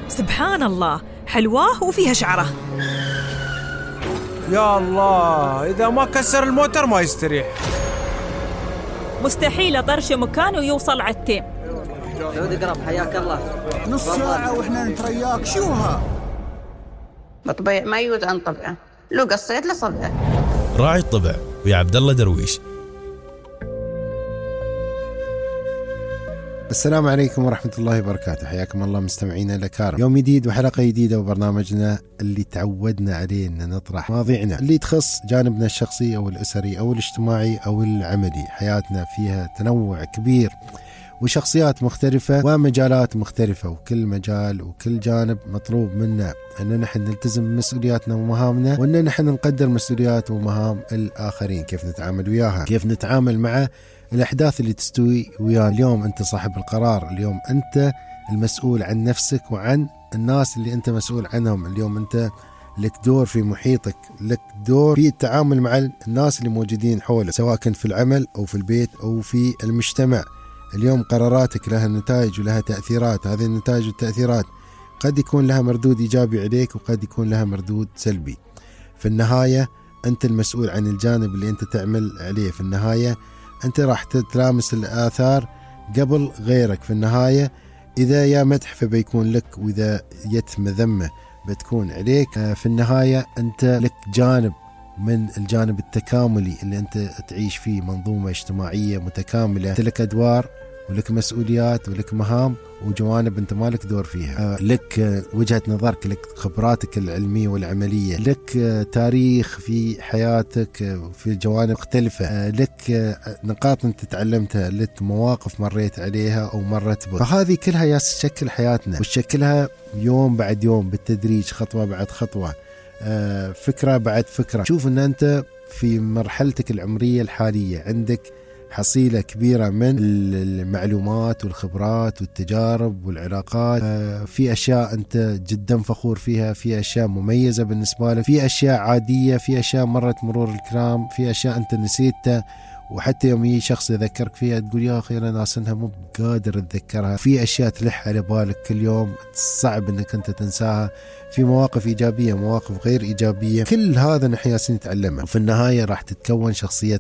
سبحان الله، حلواه وفيها شعره. يا الله، إذا ما كسر الموتر ما يستريح. مستحيل أطرش مكان ويوصل عالتيم. سعود قرب، حياك الله. نص ساعة وإحنا نترياك. شوها بطبيع ما يوز عن طبعه، لو قصيت لصبعه. راعي الطبع ويا عبد الله درويش. السلام عليكم ورحمة الله وبركاته، حياكم الله مستمعينا الأكارم. يوم جديد وحلقة جديدة وبرنامجنا اللي تعودنا عليه أن نطرح مواضيعنا اللي تخص جانبنا الشخصي أو الأسري أو الاجتماعي أو العملي. حياتنا فيها تنوع كبير وشخصيات مختلفة ومجالات مختلفة، وكل مجال وكل جانب مطلوب منا أن نحن نلتزم بمسؤولياتنا ومهامنا، وأن نحن نقدر مسؤوليات ومهام الآخرين، كيف نتعامل وياها، كيف نتعامل مع الأحداث اللي تستوي ويانا. اليوم أنت صاحب القرار، اليوم أنت المسؤول عن نفسك وعن الناس اللي أنت مسؤول عنهم. اليوم أنت لك دور في محيطك، لك دور في التعامل مع الناس اللي موجودين حولك، سواء كنت في العمل أو في البيت أو في المجتمع. اليوم قراراتك لها نتائج ولها تأثيرات، هذه النتائج والتأثيرات قد يكون لها مردود إيجابي عليك وقد يكون لها مردود سلبي. في النهاية أنت المسؤول عن الجانب اللي أنت تعمل عليه. في النهاية أنت راح تتلامس الآثار قبل غيرك. في النهاية إذا يا مدح فبيكون لك، وإذا يت مذمة بتكون عليك. في النهاية أنت لك جانب من الجانب التكاملي اللي أنت تعيش فيه منظومة اجتماعية متكاملة. أنت لك أدوار ولك مسؤوليات ولك مهام وجوانب أنت مالك دور فيها، لك وجهة نظرك، لك خبراتك العلمية والعملية، لك تاريخ في حياتك في جوانب مختلفة، لك نقاط أنت تعلمتها، لك مواقف مريت عليها أو مرت بك. فهذه كلها تشكل حياتنا وتشكلها يوم بعد يوم بالتدريج، خطوة بعد خطوة، فكرة بعد فكرة. شوف أن أنت في مرحلتك العمرية الحالية عندك حصيلة كبيرة من المعلومات والخبرات والتجارب والعلاقات. في أشياء أنت جدا فخور فيها، في أشياء مميزة بالنسبة لك، في أشياء عادية، في أشياء مرت مرور الكرام، في أشياء أنت نسيتها، وحتى يوم يجي شخص يذكرك فيها تقول يا أخي أنا ناسنها مو قادر أتذكرها. في أشياء تلح على بالك كل يوم صعب أنك أنت تنساها، في مواقف إيجابية مواقف غير إيجابية. كل هذا نحن نتعلمها، وفي النهاية راح تتكون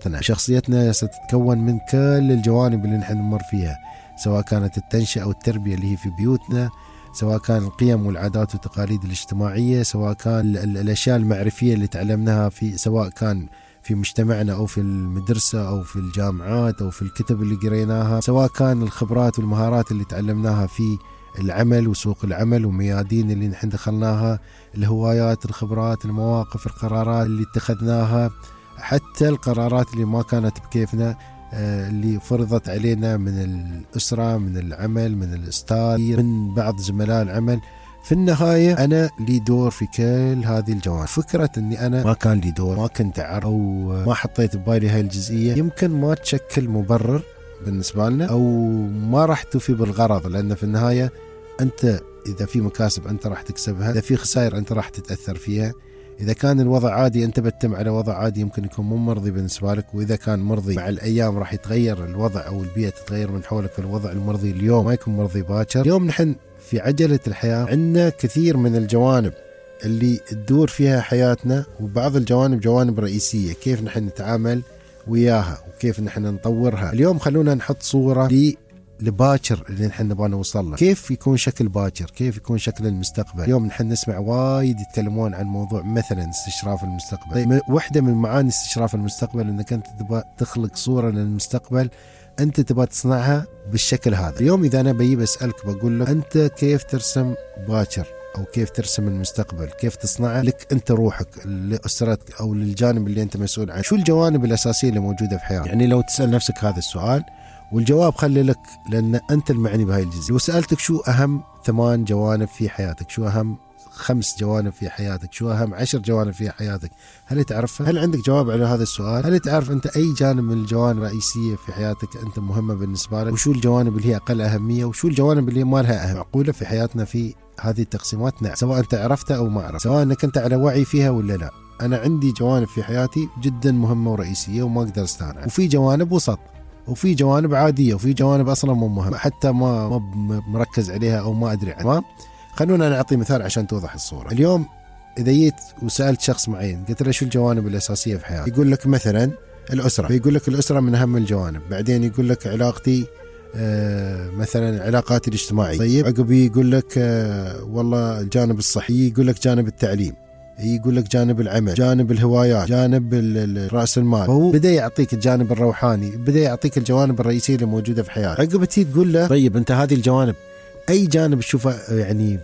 شخصيتنا ستتكون من كل الجوانب اللي نحن نمر فيها، سواء كانت التنشئة أو التربية اللي هي في بيوتنا، سواء كان القيم والعادات والتقاليد الاجتماعية، سواء كان الأشياء المعرفية اللي تعلمناها سواء كان في مجتمعنا أو في المدرسة أو في الجامعات أو في الكتب اللي قريناها، سواء كان الخبرات والمهارات اللي تعلمناها في العمل وسوق العمل وميادين اللي نحن دخلناها، الهوايات، الخبرات، المواقف، القرارات اللي اتخذناها، حتى القرارات اللي ما كانت بكيفنا اللي فرضت علينا من الأسرة، من العمل، من الأستاذ، من بعض زملاء العمل. في النهاية أنا لي دور في كل هذه الجوانب. فكرة أني أنا ما كان لي دور، ما كنت أعرف أو ما حطيت ببالي هاي الجزئية، يمكن ما تشكل مبرر بالنسبة لنا أو ما راح توفي بالغرض، لأن في النهاية أنت إذا في مكاسب أنت راح تكسبها، إذا في خسائر أنت راح تتأثر فيها. إذا كان الوضع عادي أنت بتتم على وضع عادي يمكن يكون مو مرضي بالنسبة لك، وإذا كان مرضي مع الأيام راح يتغير الوضع أو البيئة تتغير من حولك، فالوضع المرضي اليوم ما يكون مرضي باكر. اليوم نحن في عجلة الحياة عندنا كثير من الجوانب اللي تدور فيها حياتنا، وبعض الجوانب جوانب رئيسية كيف نحن نتعامل وياها وكيف نحن نطورها. اليوم خلونا نحط صورة لباكر اللي نحن نبغى نوصل له، كيف يكون شكل باكر، كيف يكون شكل المستقبل. اليوم نحن نسمع وايد يتكلمون عن موضوع مثلا استشراف المستقبل. واحدة من معاني استشراف المستقبل انك انت تبغى تخلق صورة للمستقبل انت تبغى تصنعها بالشكل هذا. اليوم اذا انا بسألك بقول لك انت كيف ترسم باكر او كيف ترسم المستقبل، كيف تصنعه لك انت روحك، لأسرتك او للجانب اللي انت مسؤول عنه، شو الجوانب الاساسية اللي موجودة في حياتك. يعني لو تسأل نفسك هذا السؤال والجواب خلي لك، لأن أنت المعني بهاي الجزء. لو سألتك شو أهم 8 جوانب في حياتك، شو أهم 5 جوانب في حياتك، شو أهم 10 جوانب في حياتك، هل تعرفها؟ هل عندك جواب على هذا السؤال؟ هل تعرف أنت أي جانب من الجوانب الرئيسية في حياتك أنت مهمة بالنسبة لك، وشو الجوانب اللي هي أقل أهمية، وشو الجوانب اللي ما لها أهم؟ معقولة في حياتنا في هذه التقسيمات؟ نعم، سواء أنت عرفتها أو ما عرفت، سواء أنك أنت على وعي فيها ولا لا. أنا عندي جوانب في حياتي جدا مهمة ورئيسية وما أقدر استغنى، وفي جوانب وسط، وفي جوانب عادية، وفي جوانب أصلا مو مهمة حتى ما مركز عليها أو ما أدري عنها. خلونا نعطي مثال عشان توضح الصورة. اليوم إذا جيت وسألت شخص معين قلت له شو الجوانب الأساسية في حياتك، يقول لك مثلا الأسرة، فيقول لك الأسرة من أهم الجوانب. بعدين يقول لك علاقتي مثلا علاقاتي الاجتماعية. طيب عقب يقول لك والله الجانب الصحي، يقول لك جانب التعليم، يقول لك جانب العمل، جانب الهوايات، جانب رأس المال. فهو بدأ يعطيك الجانب الروحاني، بدأ يعطيك الجوانب الرئيسية اللي موجودة في حياتك. عقب تقول له طيب أنت هذه الجوانب أي جانب تشوفه يعني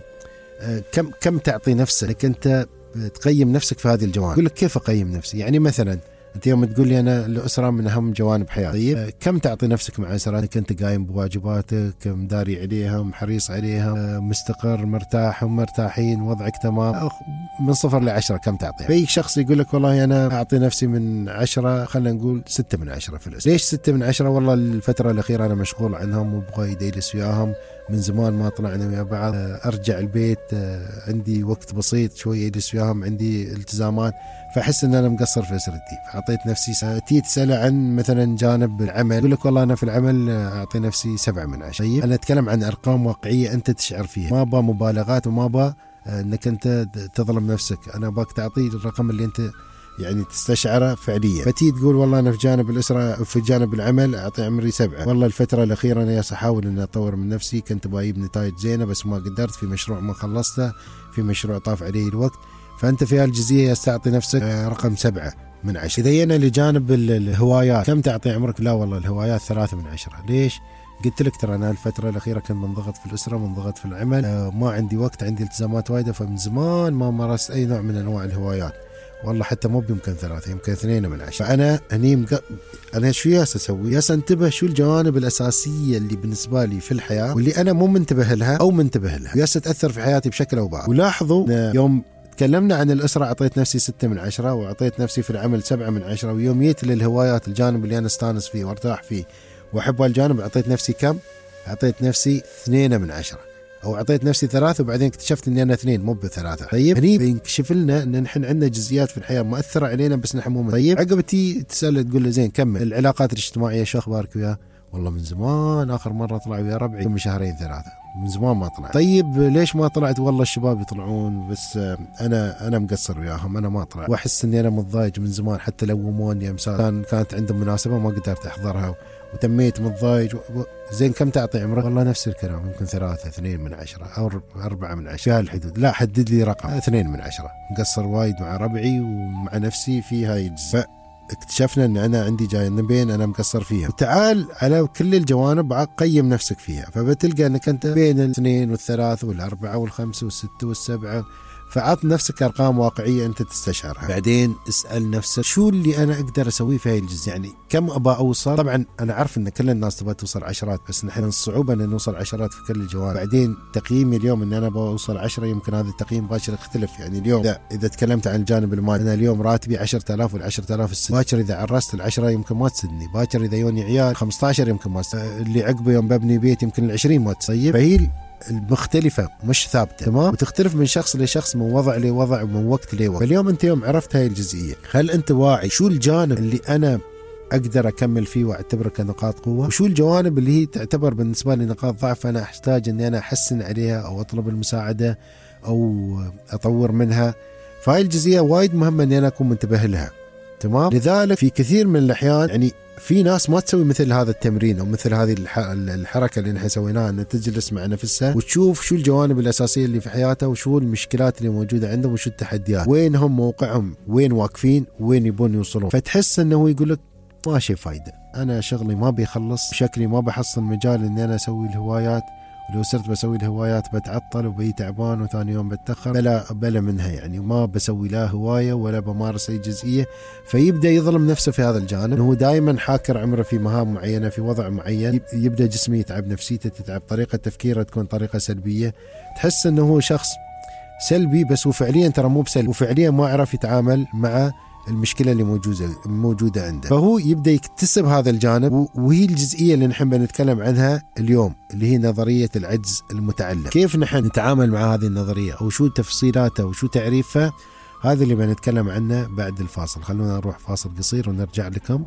كم تعطي نفسك أنت تقيم نفسك في هذه الجوانب؟ يقول لك كيف أقيم نفسي؟ يعني مثلا أنت يوم تقول لي أنا الأسرة من أهم جوانب حياتي، طيب كم تعطي نفسك مع أسرتك؟ أنت قايم بواجباتك، مداري عليهم، حريص عليهم، مستقر، مرتاح ومرتاحين، وضعك تمام، من 0 ل 10 كم تعطي؟ في شخص يقول لك والله أنا أعطي نفسي من 10، خلينا نقول 6 من 10 في الأسرة. ليش 6 من 10؟ والله الفترة الأخيرة أنا مشغول عنهم وبغى يجلس وياهم، من زمان ما طلعنا ويا بعض، أرجع البيت عندي وقت بسيط شوية أجلس وياهم، عندي التزامات، فأحس أن أنا مقصر في أسرتي، فأعطيت نفسي. تي تسأل عن مثلا جانب العمل، يقول لك والله أنا في العمل أعطي نفسي 7 من 10. طيب أنا أتكلم عن أرقام واقعية أنت تشعر فيها، ما با مبالغات وما با أنك أنت تظلم نفسك، أنا باك تعطي الرقم اللي أنت يعني تستشعره فعليا. فتي تقول والله أنا في جانب الأسرة، في جانب العمل أعطي عمري 7. والله الفترة الأخيرة أنا أحاول أن أطور من نفسي، كنت بايب نتائج زينة بس ما قدرت، في مشروع ما خلصته، في مشروع طاف عليه الوقت. فأنت في هالجزئية تعطي نفسك رقم 7 من 10. إذا جينا لجانب الهوايات، كم تعطي عمرك؟ لا والله الهوايات 3 من 10. ليش؟ قلت لك ترى أنا الفترة الأخيرة كنت منضغط في الأسرة، منضغط في العمل، ما عندي وقت، عندي التزامات وايدة، فمن زمان ما مارست أي نوع من أنواع الهوايات. والله حتى مو يمكن 3، يمكن 2 من 10. فأنا هني أنا شو ياس أسوي؟ ياس انتبه شو الجوانب الأساسية اللي بالنسبة لي في الحياة واللي أنا مو منتبه لها أو منتبه لها، ياس تأثر في حياتي بشكل أو بآخر. ولاحظوا يوم تكلمنا عن الأسرة أعطيت نفسي 6 من 10، وأعطيت نفسي في العمل 7 من 10، ويوم جيت للهوايات الجانب اللي أنا استانس فيه وارتاح فيه وأحب هالجانب أعطيت نفسي كم؟ أعطيت نفسي 2 من 10، أو أعطيت نفسي 3 وبعدين اكتشفت إني أنا 2 مو ب3. طيب هني بينكشف لنا إن نحن عندنا جزئيات في الحياة مؤثرة علينا بس نحن مو. طيب عقب تسأل تقول له زين كمل العلاقات الاجتماعية شو أخبارك وياه؟ والله من زمان آخر مرة طلع ويا ربعي من 2-3 من زمان ما طلع. طيب ليش ما طلعت؟ والله الشباب يطلعون بس أنا مقصر وياهم، أنا ما طلع، وأحس إني أنا متضايق من زمان، حتى لو وموني أمثال كانت عندهم مناسبة ما قدرت أحضرها وتميت متضايق. زين كم تعطي عمرك؟ والله نفس الكلام، يمكن 3 2 من 10 أو 4 من 10 في هالحدود. لا حدد لي رقم. 2 من 10 مقصر وايد مع ربعي ومع نفسي في هاي الجزء. اكتشفنا ان انا عندي جانبين انا مقصر فيها، وتعال على كل الجوانب قيم نفسك فيها، فبتلقى انك انت بين 2 و3 و4 و5 و6 و7، فعط نفسك أرقام واقعية أنت تستشعرها. بعدين اسأل نفسك شو اللي أنا أقدر أسويه في هاي الجزء، يعني كم أبى أوصل. طبعا أنا عارف أن كل الناس تبغى توصل 10، بس نحن الصعوبة أن نوصل 10 في كل الجوانب. بعدين تقييمي اليوم أن أنا بوصل 10، يمكن هذا التقييم باكر يختلف. يعني اليوم إذا تكلمت عن الجانب المالي، أنا اليوم راتبي 10,000 وال10,000 السنة، باكر إذا عرست ال10 يمكن ما تسدني، باكر إذا يوني عيال 15 يمكن ما تسدني، اللي عقبه يوم ببني بيت يمكن ال20 ما تسيب. فهي المختلفة مش ثابتة، تمام، وتختلف من شخص لشخص، من وضع لوضع ومن وقت لوقت. فاليوم أنت يوم عرفت هاي الجزئية، هل أنت واعي شو الجانب اللي أنا أقدر أكمل فيه وأعتبره كنقاط قوة، وشو الجوانب اللي هي تعتبر بالنسبة لي نقاط ضعف أنا أحتاج أني أنا أحسن عليها أو أطلب المساعدة أو أطور منها. فهاي الجزئية وايد مهمة أني أنا أكون منتبه لها، تمام. لذلك في كثير من الأحيان يعني في ناس ما تسوي مثل هذا التمرين أو مثل هذه الحركة اللي نحن سويناها، أن تجلس مع نفسها وتشوف شو الجوانب الأساسية اللي في حياتها وشو المشكلات اللي موجودة عندهم وشو التحديات، وين هم موقعهم، وين واقفين، وين يبون يوصلون. فتحس أنه يقول لك ما شيء فايدة، أنا شغلي ما بيخلص، شكلي ما بحصل مجال أني أنا أسوي الهوايات، ولو صرت بسوي الهوايات بتعطل وبي تعبان وثاني يوم بتأخر، بلا منها، يعني ما بسوي لا هواية ولا بمارس أي جزئية. فيبدأ يظلم نفسه في هذا الجانب، أنه دائما حاكر عمره في مهام معينة في وضع معين، يبدأ جسمه يتعب، نفسيته تتعب، طريقة تفكيره تكون طريقة سلبية، تحس أنه هو شخص سلبي بس وفعليا ترى مو بسلبي، وفعليا ما عرف يتعامل مع المشكلة اللي موجودة عنده. فهو يبدأ يكتسب هذا الجانب، وهي الجزئية اللي نحن بنتكلم عنها اليوم، اللي هي نظرية العجز المتعلم. كيف نحن نتعامل مع هذه النظرية أو شو تفصيلاتها وشو تعريفها، هذا اللي بنتكلم عنه بعد الفاصل. خلونا نروح فاصل قصير ونرجع لكم.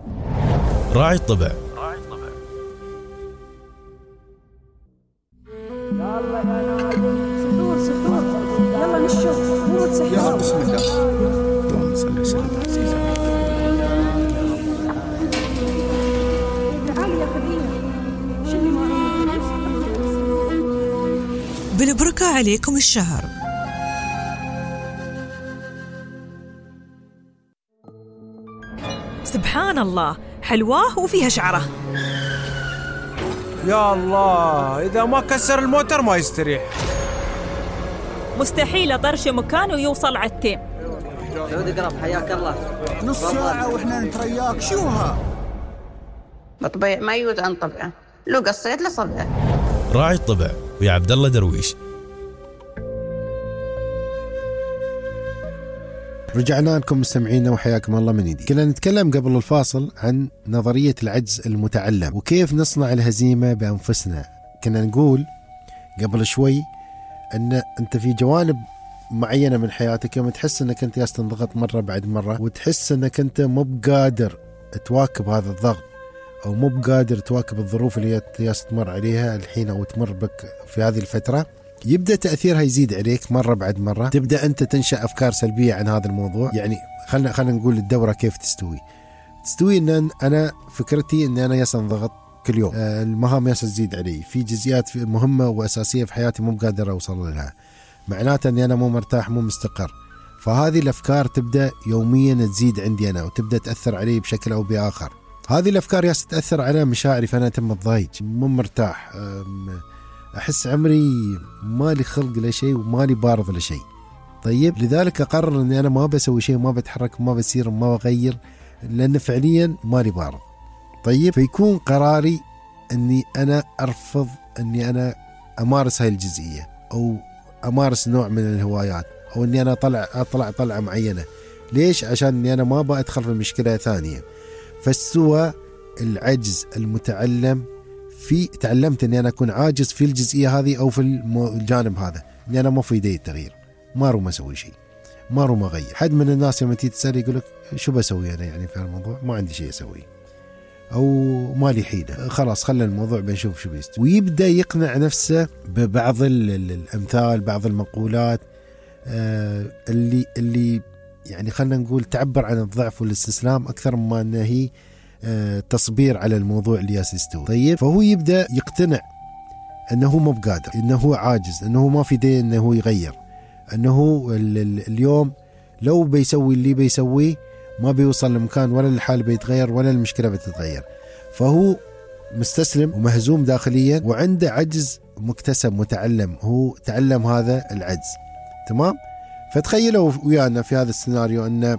راعي الطبع. صدور بسم الله. اللهم صل وسلم على سيدنا بالبركة عليكم الشهر. سبحان الله، حلواه وفيها شعره. يا الله، إذا ما كسر الموتر ما يستريح. مستحيل أطرش مكانه ويوصل على التيم. سعودي قرب حياك الله. نص ساعة واحنا نترياك شوها. بطبيع ما يود عن طبعه، لو قصيت لصبعه. راعي الطبع ويا عبد الله درويش. رجعنا لكم مستمعينا وحياكم الله من جديد. كنا نتكلم قبل الفاصل عن نظرية العجز المتعلم وكيف نصنع الهزيمة بأنفسنا. كنا نقول قبل شوي أن أنت في جوانب معينة من حياتك يوم تحس أنك أنت تنضغط مرة بعد مرة وتحس أنك أنت مو بقادر تواكب هذا الضغط أو مو بقادر تواكب الظروف اللي تمر عليها الحين أو تمر بك في هذه الفترة، يبدأ تأثيرها يزيد عليك مرة بعد مرة. تبدأ أنت تنشأ أفكار سلبية عن هذا الموضوع. يعني خلنا نقول الدورة كيف تستوي أن أنا فكرتي أن أنا انضغط كل يوم، المهام تزيد علي في جزئيات مهمة وأساسية في حياتي مو قادر أوصل لها، معناته أني أنا مو مرتاح مو مستقر. فهذه الأفكار تبدأ يوميا تزيد عندي أنا وتبدأ تأثر علي بشكل أو بآخر. هذه الأفكار تأثر على مشاعري، فأنا تم الضايج مو مرتاح، أحس عمري مالي خلق لشيء ومالي بارض لشيء. طيب لذلك أقرر أني أنا ما بسوي شيء، ما بتحرك، ما بسير، ما بغير، لأن فعليا مالي بارض. طيب فيكون قراري أني أنا أرفض أني أنا أمارس هاي الجزئية أو أمارس نوع من الهوايات أو أني أنا أطلع طلعة معينة. ليش؟ عشان أني أنا ما بأدخل في مشكلة ثانية. فاستوى العجز المتعلم تعلمت أني أنا أكون عاجز في الجزئية هذه أو في الجانب هذا، أني أنا ما في يدي التغيير، ما روم أسوي شيء، ما روم أغير. حد من الناس لما تيجي تسأل يقولك شو بسوي أنا يعني في الموضوع، ما عندي شيء أسوي أو مالي حيلة، خلاص خلى الموضوع بنشوف شو بيستوي. ويبدأ يقنع نفسه ببعض الأمثال، بعض المقولات اللي يعني خلنا نقول تعبر عن الضعف والاستسلام أكثر ما أنه هي تصبير على الموضوع اللي يستوي. طيب فهو يبدأ يقتنع أنه مو بقادر، أنه عاجز، أنه ما في دين أنه يغير، أنه اليوم لو بيسوي اللي بيسويه ما بيوصل لمكان ولا الحال بيتغير ولا المشكلة بتتغير. فهو مستسلم ومهزوم داخليا وعنده عجز مكتسب متعلم، هو تعلم هذا العجز. تمام؟ فتخيلوا ويانا في هذا السيناريو أن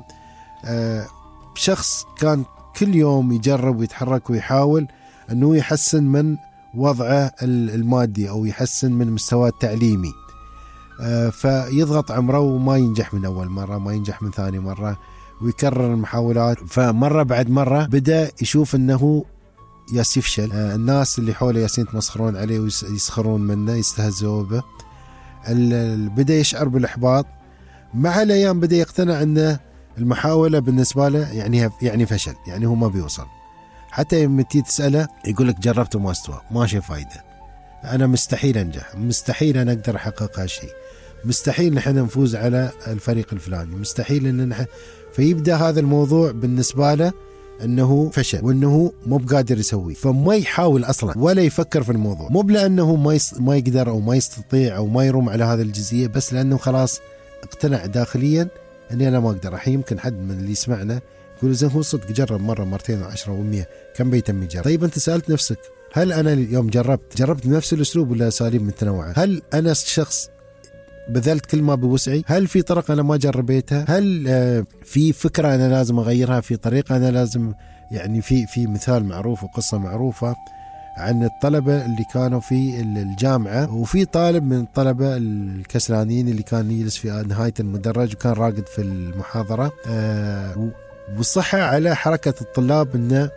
شخص كان كل يوم يجرب ويتحرك ويحاول أنه يحسن من وضعه المادي أو يحسن من مستواه التعليمي، فيضغط عمره وما ينجح من أول مرة، ما ينجح من ثاني مرة، ويكرر المحاولات. فمرة بعد مرة بدأ يشوف أنه يفشل، الناس اللي حوله يتمسخرون عليه ويسخرون منه، يستهزئوا به، بدأ يشعر بالإحباط. مع الأيام بدأ يقتنع أن المحاولة بالنسبة له يعني فشل، يعني هو ما بيوصل. حتى لما تيجي تسأله يقول لك جربت وما استوى، ماشي فايدة، أنا مستحيل أنجح، مستحيل أنا أقدر أحقق هالشيء، مستحيل نحن نفوز على الفريق الفلاني، مستحيل أن نحن. فيبدأ هذا الموضوع بالنسبة له أنه فشل وأنه مو بقادر يسوي، فما يحاول أصلا ولا يفكر في الموضوع، مو لأنه ما يقدر أو ما يستطيع أو ما يروم على هذه الجزئية، بس لأنه خلاص اقتنع داخليا أني أنا ما أقدر. الحين يمكن حد من اللي يسمعنا يقول زين هو صدق جرب مرة مرتين وعشرة و100 كم بيتم يجرب. طيب أنت سألت نفسك هل أنا اليوم جربت بنفس الأسلوب ولا أساليب متنوعة؟ هل أنا شخص بذلت كل ما بوسعي؟ هل في طرق أنا ما جربتها؟ هل في فكرة أنا لازم أغيرها؟ في طريقة أنا لازم يعني في مثال معروف وقصة معروفة عن الطلبة اللي كانوا في الجامعة، وفي طالب من الطلبة الكسلانين اللي كان يجلس في نهاية المدرج وكان راقد في المحاضرة، وصحى على حركة الطلاب أن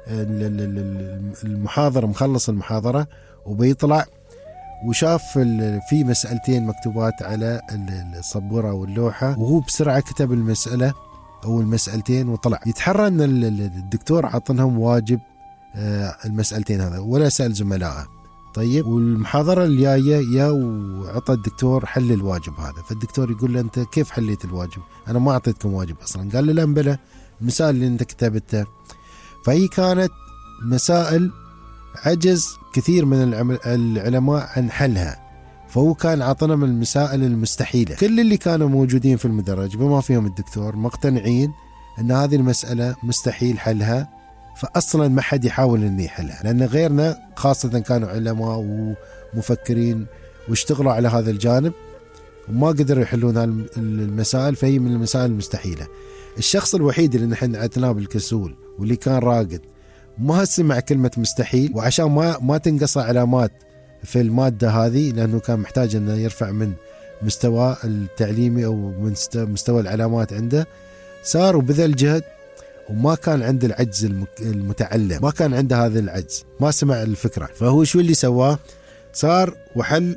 المحاضرة مخلص المحاضرة وبيطلع، وشاف في مسألتين مكتوبات على السبورة واللوحة، وهو بسرعة كتب المسألة أو المسألتين وطلع. يتحرى أن الدكتور عطنهم واجب المسألتين هذا ولا سأل زملائه، طيب، والمحاضرة الجاية يا وعطى الدكتور حل الواجب هذا. فالدكتور يقول له أنت كيف حليت الواجب؟ أنا ما أعطيتكم واجب أصلا. قال له لا بلا، المسائل اللي أنت كتبتها. فهي كانت مسائل عجز كثير من العلماء عن حلها، فهو كان عطنا من المسائل المستحيلة. كل اللي كانوا موجودين في المدرج بما فيهم الدكتور مقتنعين أن هذه المسألة مستحيل حلها، فأصلا ما حد يحاول أن يحلها، لأن غيرنا خاصة كانوا علماء ومفكرين واشتغلوا على هذا الجانب وما قدروا يحلون المسائل، فهي من المسائل المستحيلة. الشخص الوحيد اللي نحن عتناه بالكسول واللي كان راقد ما سمع كلمة مستحيل، وعشان ما تنقص علامات في المادة هذه، لأنه كان محتاج أنه يرفع من مستوى التعليمي أو من مستوى العلامات عنده، صار وبذل جهد وما كان عنده العجز المتعلم، ما كان عنده هذا العجز، ما سمع الفكرة. فهو شو اللي سواه؟ صار وحل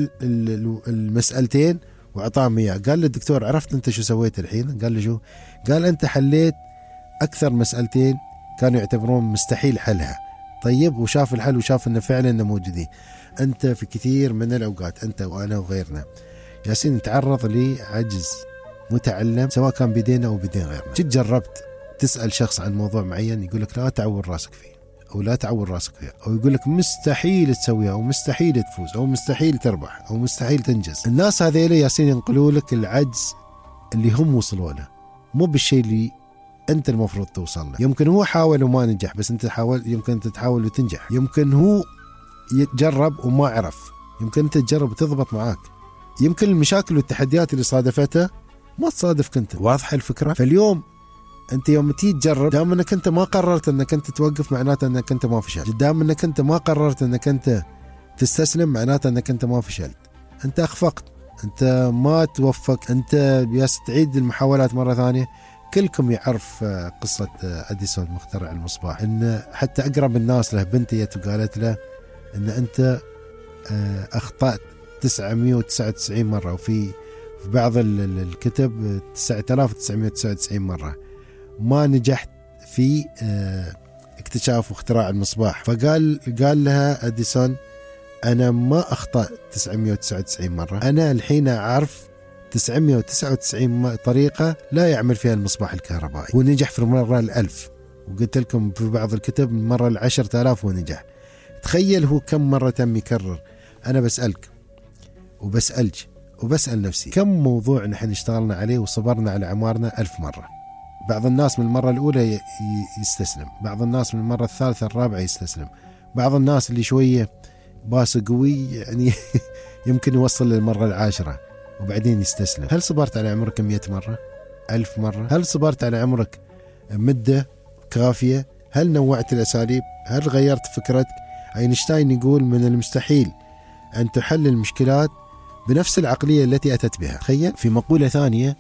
المسألتين وعطاهم إياه. قال للدكتور عرفت أنت شو سويت الحين؟ قال له شو؟ قال أنت حليت أكثر مسألتين كانوا يعتبرون مستحيل حلها. طيب، وشاف الحل وشاف أنه فعلا أنه موجودين. أنت في كثير من الأوقات أنت وأنا وغيرنا ياسين نتعرض لعجز متعلم سواء كان بيدينا أو بيدين غيرنا. جد جربت تسأل شخص عن موضوع معين يقول لك لا تعور راسك فيه، أو لا تعور راسك فيه، أو يقول لك مستحيل تسويها، أو مستحيل تفوز، أو مستحيل تربح، أو مستحيل تنجز. الناس هذيلا ياسين ينقلوا لك العجز اللي هم وصلوا له، مو بالشيء اللي أنت المفروض توصل له. يمكن هو حاول وما نجح، بس أنت حاول، يمكن أنت تحاول وتنجح. يمكن هو يتجرب وما عرف، يمكن أنت تجرب وتضبط معاك. يمكن المشاكل والتحديات اللي صادفتها ما تصادفك أنت. واضحة الفكرة؟ فاليوم أنت يوم تيجي تجرب، دام أنك أنت ما قررت أنك أنت توقف معناته أنك أنت ما فشلت. دام أنك أنت ما قررت أنك أنت تستسلم معناته أنك أنت ما فشلت، أنت أخفقت، أنت ما توفق، أنت بياس تعيد المحاولات مرة ثانية. كلكم يعرف قصة أديسون مخترع المصباح، إن حتى أقرب الناس له بنتي وقالت له إن أنت أخطأت 999 مرة، وفي بعض الكتب 9999 مرة ما نجحت في اكتشاف واختراع المصباح. فقال لها أديسون أنا ما أخطأ 999 مرة، أنا الحين أعرف 999 طريقة لا يعمل فيها المصباح الكهربائي، ونجح في المرة 1000، وقلت لكم في بعض الكتب المرة 10,000 ونجح. تخيل هو كم مرة تم يكرر. أنا بسألك وبسألك وبسأل نفسي كم موضوع نحن اشتغلنا عليه وصبرنا على عمارنا 1000 مرة. بعض الناس من المرة الأولى يستسلم، بعض الناس من المرة الثالثة الرابعة يستسلم، بعض الناس اللي شوية باس قوي يعني يمكن يوصل للمرة 10 وبعدين يستسلم. هل صبرت على عمرك 100 مرة 1000 مرة؟ هل صبرت على عمرك مدة كافية؟ هل نوعت الأساليب؟ هل غيرت فكرتك؟ أينشتاين يقول من المستحيل أن تحل المشكلات بنفس العقلية التي أتت بها. تخيل. في مقولة ثانية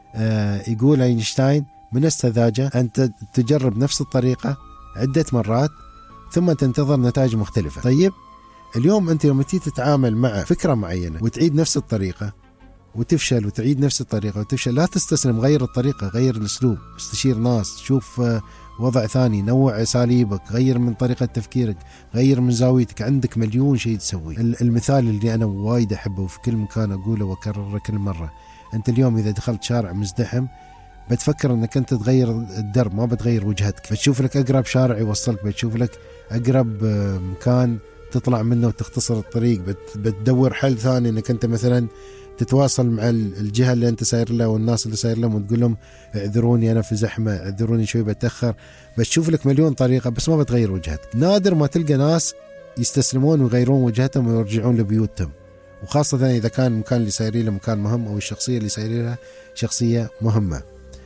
يقول أينشتاين من السذاجة أن تجرب نفس الطريقة عدة مرات ثم تنتظر نتائج مختلفة. طيب، اليوم أنت يوم تتعامل مع فكرة معينة وتعيد نفس الطريقة وتفشل، وتعيد نفس الطريقة وتفشل، لا تستسلم، غير الطريقة، غير الأسلوب، استشير ناس، شوف وضع ثاني، نوع أساليبك، غير من طريقة تفكيرك، غير من زاويتك. عندك مليون شيء تسوي. المثال اللي أنا وايد أحبه وفي كل مكان أقوله وأكرره كل مرة، أنت اليوم إذا دخلت شارع مزدحم بتفكر أنك أنت تغير الدرب، ما بتغير وجهتك، بتشوف لك أقرب شارع يوصلك، بتشوف لك أقرب مكان تطلع منه وتختصر الطريق، بتدور حل ثاني أنك أنت مثلا تتواصل مع الجهة اللي أنت ساير لها والناس اللي ساير لهم وتقول لهم اعذروني أنا في زحمة، اعذروني شوي بتأخر. بتشوف لك مليون طريقة بس ما بتغير وجهتك. نادر ما تلقى ناس يستسلمون ويغيرون وجهتهم ويرجعون لبيوتهم، وخاصة إذا كان المكان اللي سايرين له مكان مهم أو الشخصية اللي سايرين لها شخصية مهمة.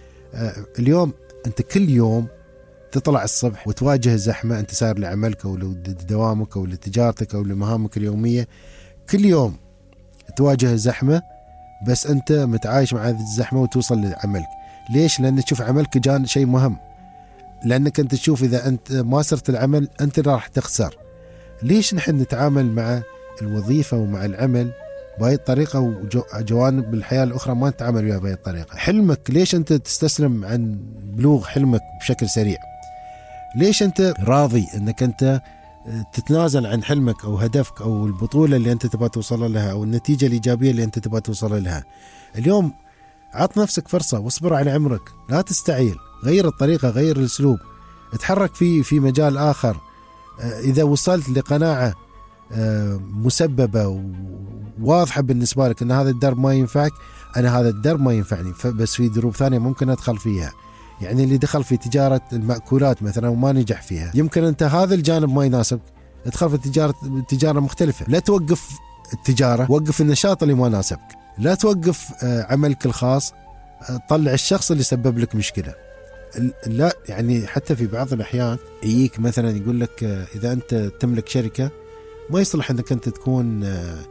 اليوم أنت كل يوم تطلع الصبح وتواجه الزحمة، أنت ساير لعملك أو لدوامك أو لتجارتك أو لمهامك اليومية، كل يوم تواجه الزحمة، بس أنت متعايش مع هذه الزحمة وتوصل لعملك. ليش؟ لأن تشوف عملك جان شيء مهم، لأنك أنت تشوف إذا أنت ما صرت العمل أنت راح تخسر. ليش نحن نتعامل مع الوظيفة ومع العمل بهذه الطريقة وجوانب الحياة الأخرى ما نتعامل بها بهذه الطريقة؟ حلمك ليش أنت تستسلم عن بلوغ حلمك بشكل سريع؟ ليش أنت راضي أنك أنت تتنازل عن حلمك أو هدفك أو البطولة اللي أنت تبغى توصل لها أو النتيجة الإيجابية اللي أنت تبغى توصل لها. اليوم عط نفسك فرصة واصبر على عمرك، لا تستعيل، غير الطريقة، غير الأسلوب، اتحرك في مجال آخر. إذا وصلت لقناعة مسببة وواضحة بالنسبة لك أن هذا الدرب ما ينفعك، أنا هذا الدرب ما ينفعني، بس في دروب ثانية ممكن أدخل فيها. يعني اللي دخل في تجارة المأكولات مثلا وما نجح فيها، يمكن أنت هذا الجانب ما يناسبك، ادخل في تجارة مختلفة. لا توقف التجارة، وقف النشاط اللي ما ناسبك. لا توقف عملك الخاص، طلع الشخص اللي سبب لك مشكلة. لا يعني حتى في بعض الأحيان يجيك مثلا يقول لك إذا أنت تملك شركة ما يصلح أنك أنت تكون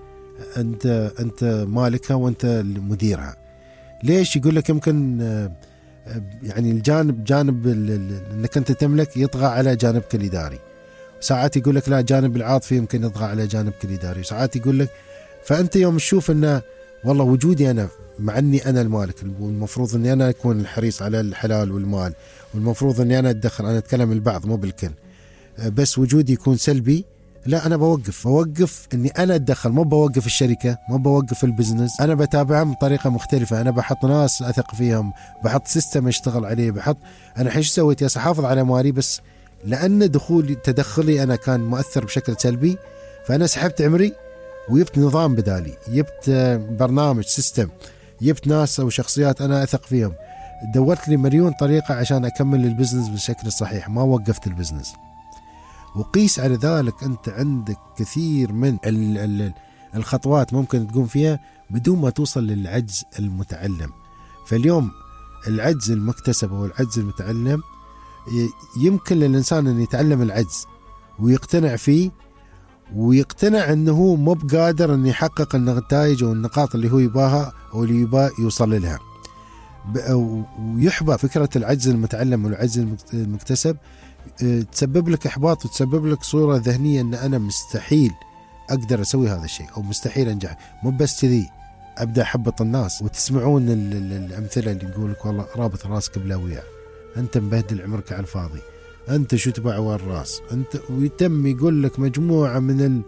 أنت مالكها وأنت مديرها. ليش؟ يقول لك يمكن يعني جانب أنك أنت تملك يطغى على جانبك الإداري، ساعات يقول لك لا، جانب العاطفي يمكن يطغى على جانبك الإداري، ساعات يقول لك. فأنت يوم تشوف أنه والله وجودي أنا مع أني أنا المالك، والمفروض أني أنا أكون الحريص على الحلال والمال، والمفروض أني أنا أتدخل، أنا أتكلم البعض مو بالكل، بس وجودي يكون سلبي. لا، أنا بوقف أني أنا أتدخل، مو بوقف الشركة، مو بوقف البزنس، أنا بتابعهم بطريقة مختلفة. أنا بحط ناس أثق فيهم، بحط سيستم أشتغل عليه، أنا حيش سويت يا أحافظ على مالي، بس لأن تدخلي أنا كان مؤثر بشكل سلبي، فأنا سحبت عمري ويبت نظام بدالي، يبت برنامج سيستم، يبت ناس أو شخصيات أنا أثق فيهم، دورت لي مليون طريقة عشان أكمل البزنس بالشكل الصحيح، ما وقفت البزنس. وقيس على ذلك أنت عندك كثير من الخطوات ممكن تقوم فيها بدون ما توصل للعجز المتعلم. فاليوم العجز المكتسب أو العجز المتعلم يمكن للإنسان أن يتعلم العجز ويقتنع فيه، ويقتنع أنه مو بقادر أن يحقق النتائج أو النقاط اللي هو يباها أو اللي يباه يوصل لها، ويحبط. فكرة العجز المتعلم والعجز المكتسب تسبب لك إحباط وتسبب لك صورة ذهنية أن أنا مستحيل أقدر أسوي هذا الشيء أو مستحيل أنجح. مو بس كذي، أبدأ أحبط الناس. وتسمعون الأمثلة اللي يقول لك والله رابط راسك بلاويع، أنت مبهدل عمرك على الفاضي، أنت شو تبع والراس أنت، ويتم يقول لك مجموعة من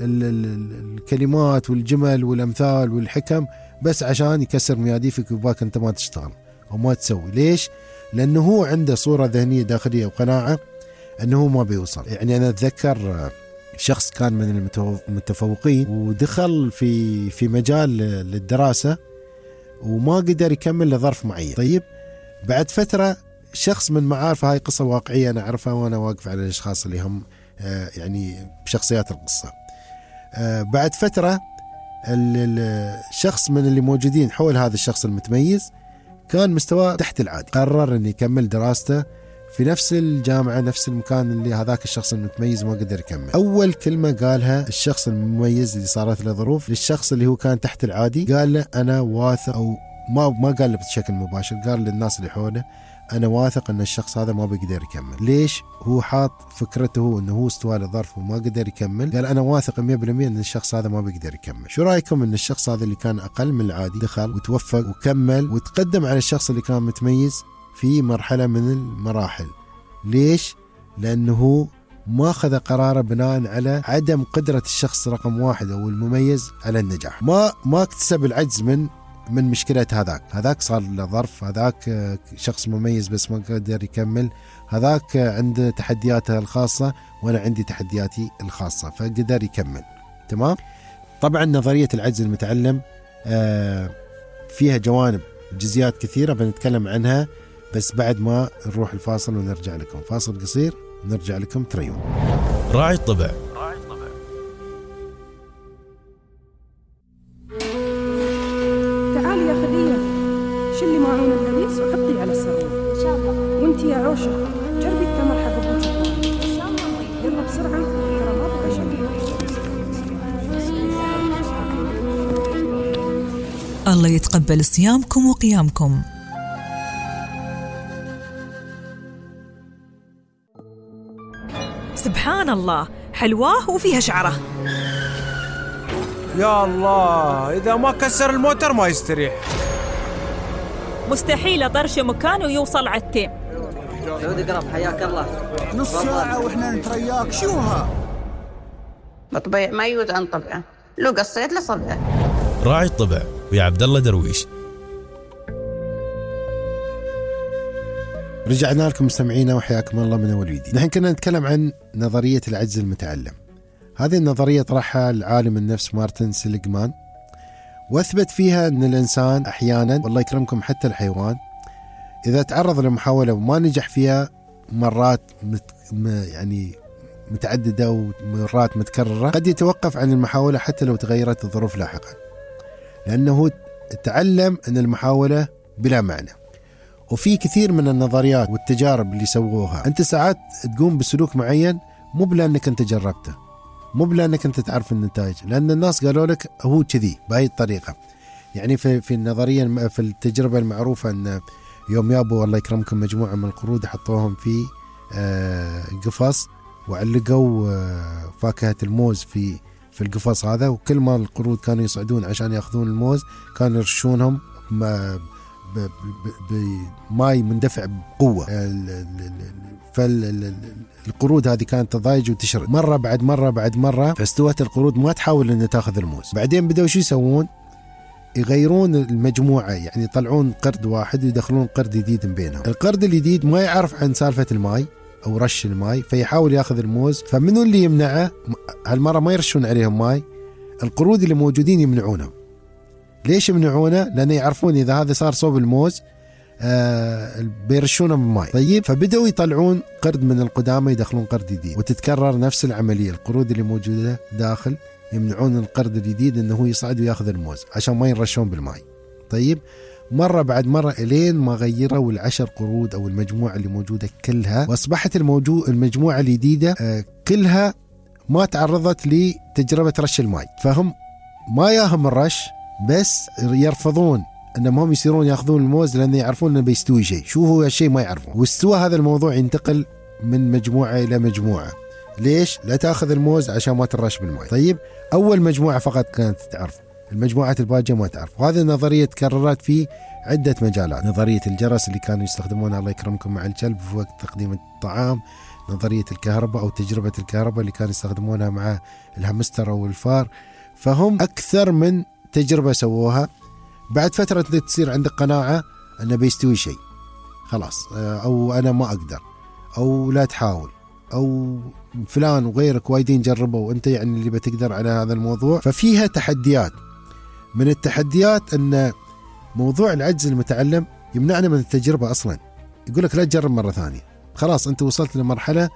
الكلمات والجمل والأمثال والحكم بس عشان يكسر مياديفك ويباك أنت ما تشتغل أو ما تسوي. ليش؟ لأنه هو عنده صورة ذهنية داخلية وقناعة أنه ما بيوصل. يعني أنا أتذكر شخص كان من المتفوقين ودخل في مجال للدراسة وما قدر يكمل لظرف معين. طيب بعد فترة شخص من معارفه، هاي قصة واقعية أنا أعرفها وأنا واقف على الأشخاص اللي هم يعني بشخصيات القصة. بعد فترة الشخص من اللي موجودين حول هذا الشخص المتميز كان مستواه تحت العادي، قرر أن يكمل دراسته في نفس الجامعة، نفس المكان اللي هذاك الشخص المتميز ما قدر يكمل. أول كلمة قالها الشخص المميز اللي صارت له ظروف للشخص اللي هو كان تحت العادي، قال له أنا واثق، أو ما قال له بشكل مباشر، قال للناس اللي حوله أنا واثق أن الشخص هذا ما بيقدر يكمل. ليش؟ هو حاط فكرته هو أنه هو استوى لظرف وما قدر يكمل، قال أنا واثق 100% أن الشخص هذا ما بيقدر يكمل. شو رأيكم أن الشخص هذا اللي كان أقل من العادي دخل وتوفق وكمل وتقدم على الشخص اللي كان متميز في مرحلة من المراحل؟ ليش؟ لأنه ما أخذ قراره بناء على عدم قدرة الشخص رقم واحد أو المميز على النجاح. ما اكتسب العجز من مشكلة هذاك صار له ظرف، هذاك شخص مميز بس ما قدر يكمل، هذاك عنده تحدياته الخاصة وأنا عندي تحدياتي الخاصة فقدر يكمل. تمام؟ طبعا نظرية العجز المتعلم فيها جوانب جزئيات كثيرة بنتكلم عنها، بس بعد ما نروح الفاصل ونرجع لكم. فاصل قصير نرجع لكم تريون. راعي الطبع. تعالي يا خديجة، شلي معون الهريس وحطيه على السرير. إن شاء الله. وانتي يا عوشة جربي التمر حق أبوك. إن شاء الله. يلا بسرعة، ترى ما بقى شيء. الله يتقبل صيامكم وقيامكم. سبحان الله، حلواه وفيها شعره. يا الله، إذا ما كسر الموتر ما يستريح. مستحيل أطرش مكانه ويوصل على التيم. سعود قرب، حياك الله. نص ساعة وإحنا نترياك، شوها بطبيع ما يوز عن طبعه، لو قصيت لصبعه. راعي الطبع ويا عبد الله درويش. رجعنا لكم مستمعينا وحياكم الله من أول جديد. نحن كنا نتكلم عن نظرية العجز المتعلم. هذه النظرية طرحها العالم النفس مارتن سيليغمان، واثبت فيها أن الإنسان أحيانا، والله يكرمكم حتى الحيوان، إذا تعرض لمحاولة وما نجح فيها مرات يعني متعددة ومرات متكررة، قد يتوقف عن المحاولة حتى لو تغيرت الظروف لاحقا، لأنه تعلم أن المحاولة بلا معنى. وفي كثير من النظريات والتجارب اللي سووها، أنت ساعات تقوم بسلوك معين مو بلأنك أنت جربته، مو بلأنك أنت تعرف النتائج، لأن الناس قالوا لك هو كذي بهذه الطريقة. يعني في النظرية، في التجربة المعروفة أن يوم يابوا الله يكرمكم مجموعة من القرود حطوهم في قفص وعلقوا فاكهة الموز في القفص هذا، وكل ما القرود كانوا يصعدون عشان يأخذون الموز كانوا يرشونهم بماء مندفع بقوة. فالقرود هذه كانت تضايج وتشرد مرة بعد مرة بعد مرة، فاستوت القرود ما تحاول أن تأخذ الموز. بعدين بدأوا شو يسوون؟ يغيرون المجموعة، يعني يطلعون قرد واحد ويدخلون قرد جديد بينهم. القرد الجديد ما يعرف عن سالفة الماء أو رش الماء، فيحاول يأخذ الموز. فمنو اللي يمنعه؟ هالمرة ما يرشون عليهم ماء، القرود اللي موجودين يمنعونهم. ليش يمنعونه؟ لأن يعرفون إذا هذا صار صوب الموز بيرشونه بالماء. طيب، فبدأوا يطلعون قرد من القدامى يدخلون قرد جديد، وتتكرر نفس العملية. القرود اللي موجودة داخل يمنعون القرد الجديد أنه يصعد ويأخذ الموز عشان ما ينرشون بالماء. طيب، مرة بعد مرة إلين ما غيروا 10 قرود أو المجموعة اللي موجودة كلها، وأصبحت المجموعة الجديدة كلها ما تعرضت لتجربة رش الماء. فهم ما ياهم الرش، بس يرفضون أنهم هم يصيرون يأخذون الموز لأن يعرفون أنه بيستوي شيء. شو هو الشيء ما يعرفون. واستوى هذا الموضوع ينتقل من مجموعة إلى مجموعة. ليش؟ لا تأخذ الموز عشان ما ترش بالماء. طيب، أول مجموعة فقط كانت تعرف، المجموعات الباقية ما تعرف. وهذه النظرية تكررت في عدة مجالات. نظرية الجرس اللي كانوا يستخدمونها الله يكرمكم مع الكلب في وقت تقديم الطعام، نظرية الكهرباء أو تجربة الكهرباء اللي كانوا يستخدمونها مع الهامستر أو الفار. فهم أكثر من تجربة سووها. بعد فترة تصير عندك قناعة أنه بيستوي شيء، خلاص، أو أنا ما أقدر، أو لا تحاول، أو فلان وغيرك وايدين جربوا وأنت يعني اللي بتقدر على هذا الموضوع. ففيها تحديات. من التحديات أن موضوع العجز المتعلم يمنعنا من التجربة أصلا. يقول لك لا تجرب مرة ثانية، خلاص أنت وصلت لمرحلة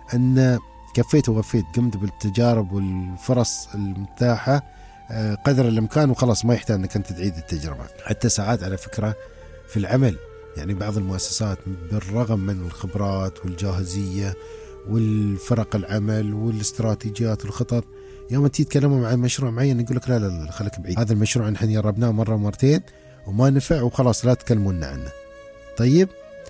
أن كفيت وغفيت، قمت بالتجارب والفرص المتاحة قدر الإمكان، وخلاص ما يحتاج أنك أنت تعيد التجربة. حتى ساعات على فكرة في العمل، يعني بعض المؤسسات بالرغم من الخبرات والجاهزية والفرق العمل والاستراتيجيات والخطط، يوم تتكلموا عن مشروع معين يقول لك لا خليك بعيد، هذا المشروع نحن جربناه مرة مرتين وما نفع وخلاص لا تكلمونا عنه. طيب،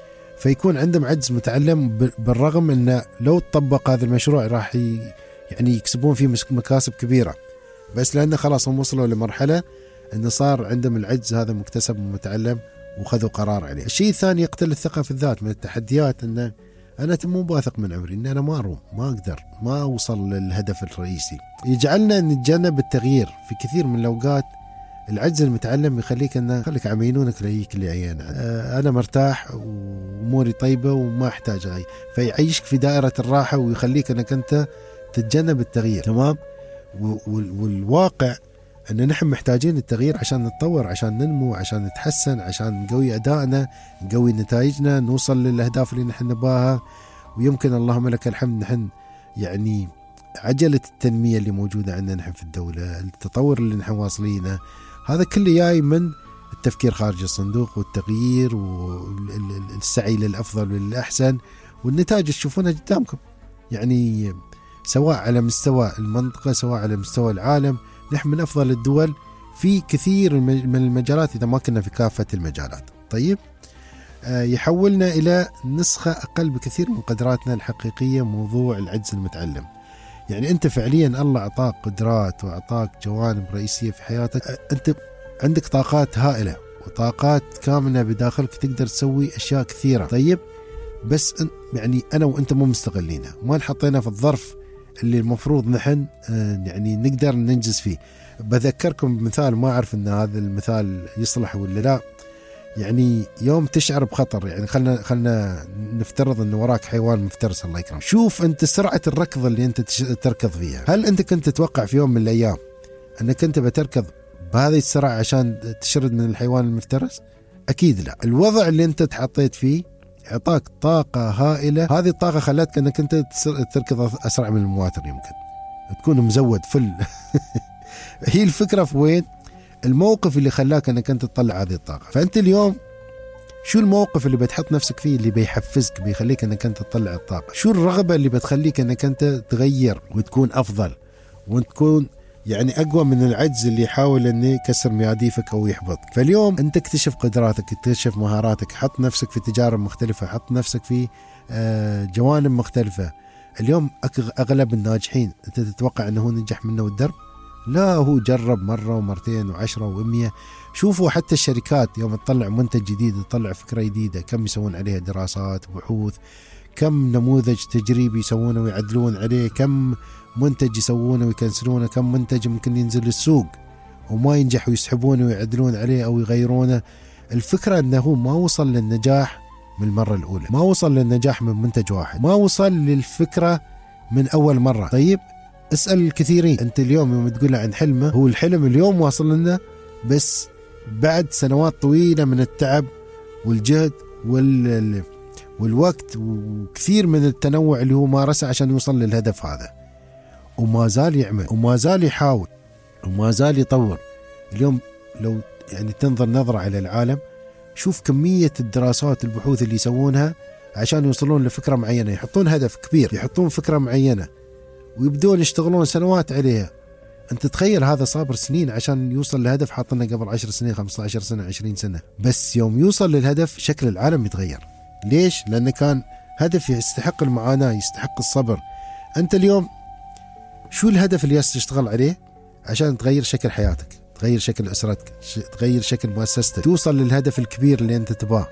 فيكون عندهم عجز متعلم، بالرغم أنه لو تطبق هذا المشروع راح يعني يكسبون فيه مكاسب كبيرة، بس لأنه خلاص هم وصلوا لمرحلة أنه صار عندهم العجز هذا مكتسب ومتعلم وخذوا قرار عليه. الشيء الثاني يقتل الثقة في الذات. من التحديات أنه أنا مو باثق من عمري، أن أنا ما أروم، ما أقدر، ما أوصل للهدف الرئيسي. يجعلنا نتجنب التغيير. في كثير من الأوقات العجز المتعلم يخليك أنه خليك عمينونك ليك اللي عيان، أنا مرتاح وأموري طيبة وما أحتاج أغير، فيعيشك في دائرة الراحة ويخليك أنك أنت تتجنب التغيير. تمام. والواقع أن نحن محتاجين التغيير عشان نتطور، عشان ننمو، عشان نتحسن، عشان نقوي أدائنا، نقوي نتائجنا، نوصل للأهداف اللي نحن نباها. ويمكن اللهم لك الحمد نحن يعني عجلة التنمية اللي موجودة عندنا نحن في الدولة، التطور اللي نحن واصلينه، هذا كله جاي من التفكير خارج الصندوق والتغيير والسعي للأفضل والأحسن، والنتائج تشوفونها قدامكم. يعني سواء على مستوى المنطقة سواء على مستوى العالم، نحن من أفضل الدول في كثير من المجالات إذا ما كنا في كافة المجالات. طيب، يحولنا إلى نسخة أقل بكثير من قدراتنا الحقيقية. موضوع العجز المتعلم، يعني أنت فعليا الله أعطاك قدرات وأعطاك جوانب رئيسية في حياتك، أنت عندك طاقات هائلة وطاقات كامنة بداخلك تقدر تسوي أشياء كثيرة. طيب، بس يعني أنا وأنت مو مستغلينها، ما نحطينا في الظرف اللي المفروض نحن يعني نقدر ننجز فيه. بذكركم بمثال، ما أعرف أن هذا المثال يصلح ولا لا. يعني يوم تشعر بخطر، يعني خلنا نفترض أن وراك حيوان مفترس الله يكرم، شوف أنت سرعة الركض اللي أنت تركض فيها. هل أنت كنت تتوقع في يوم من الأيام أنك أنت بتركض بهذه السرعة عشان تشرد من الحيوان المفترس؟ أكيد لا. الوضع اللي أنت تحطيت فيه أعطاك طاقة هائلة، هذه الطاقة خلتك أنك أنت تركض أسرع من المواتر، يمكن تكون مزود فل. هي الفكرة في وين؟ الموقف اللي خلاك أنك أنت تطلع هذه الطاقة. فأنت اليوم شو الموقف اللي بتحط نفسك فيه اللي بيحفزك بيخليك أنك أنت تطلع الطاقة؟ شو الرغبة اللي بتخليك أنك أنت تغير وتكون أفضل وتكون يعني أقوى من العجز اللي يحاول أن يكسر مياديفك أو يحبطك؟ فاليوم أنت اكتشف قدراتك، اكتشف مهاراتك، حط نفسك في تجارب مختلفة، حط نفسك في جوانب مختلفة. اليوم أغلب الناجحين أنت تتوقع أنه نجح منه والدرب؟ لا، هو جرب مرة ومرتين و10 و100. شوفوا حتى الشركات يوم تطلع منتج جديد، تطلع فكرة جديدة، كم يسوون عليها دراسات بحوث، كم نموذج تجريبي يسوونه ويعدلون عليه، كم منتج يسوونه ويكنسلونه، كم منتج ممكن ينزل السوق وما ينجح ويسحبونه ويعدلون عليه أو يغيرونه. الفكرة أنه ما وصل للنجاح من المرة الأولى، ما وصل للنجاح من منتج واحد، ما وصل للفكرة من أول مرة. طيب اسأل الكثيرين، أنت اليوم يوم تقول عن حلمه، هو الحلم اليوم واصل لنا بس بعد سنوات طويلة من التعب والجهد والوقت وكثير من التنوع اللي هو مارسه عشان يوصل للهدف هذا، وما زال يعمل وما زال يحاول وما زال يطور. اليوم لو يعني تنظر نظرة على العالم، شوف كمية الدراسات البحوث اللي يسوونها عشان يوصلون لفكرة معينة، يحطون هدف كبير، يحطون فكرة معينة ويبدون يشتغلون سنوات عليها. أنت تخيل هذا صابر سنين عشان يوصل لهدف حاطنا قبل 10 سنين 15 سنة 20 سنة، بس يوم يوصل للهدف شكل العالم يتغير. ليش؟ لأنه كان هدف يستحق المعاناة، يستحق الصبر. أنت اليوم شو الهدف اللي تشتغل عليه عشان تغير شكل حياتك، تغير شكل أسرتك، تغير شكل مؤسستك، توصل للهدف الكبير اللي أنت تباه.